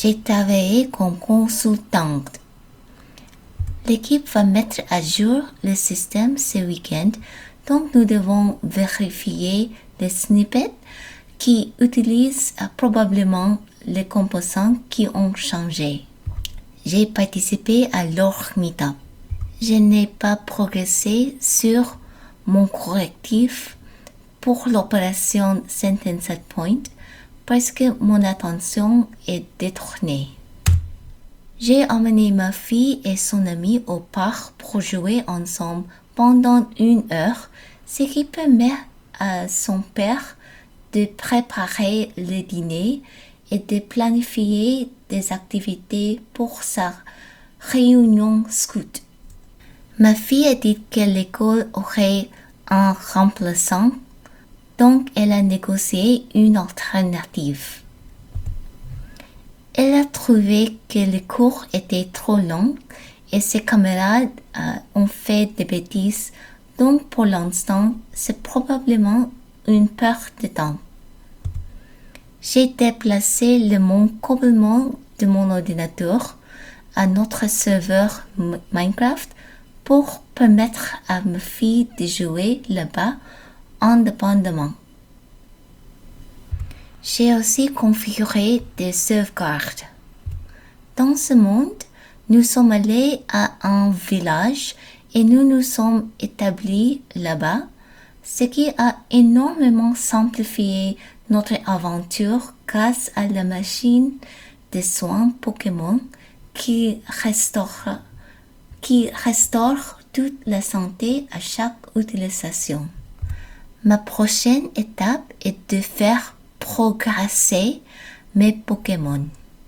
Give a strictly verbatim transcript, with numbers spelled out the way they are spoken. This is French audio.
J'ai travaillé comme consultante. L'équipe va mettre à jour le système ce week-end, donc nous devons vérifier les snippets qui utilisent probablement les composants qui ont changé. J'ai participé à leur meet-up. Je n'ai pas progressé sur mon correctif pour l'opération Sentence Set Point parce que mon attention est détournée. J'ai emmené ma fille et son amie au parc pour jouer ensemble pendant une heure, ce qui permet à son père de préparer le dîner et de planifier des activités pour sa réunion scout. Ma fille a dit que l'école aurait un remplaçant, donc elle a négocié une alternative. Elle a trouvé que les cours étaient trop longs et ses camarades euh, ont fait des bêtises, donc pour l'instant, c'est probablement une perte de temps. J'ai déplacé le mon complètement de mon ordinateur à notre serveur Minecraft pour permettre à ma fille de jouer là-bas indépendamment. J'ai aussi configuré des sauvegardes. Dans ce monde, nous sommes allés à un village et nous nous sommes établis là-bas, ce qui a énormément simplifié notre aventure grâce à la machine de soins Pokémon qui restaure, qui restaure toute la santé à chaque utilisation. Ma prochaine étape est de faire progresser mes Pokémon.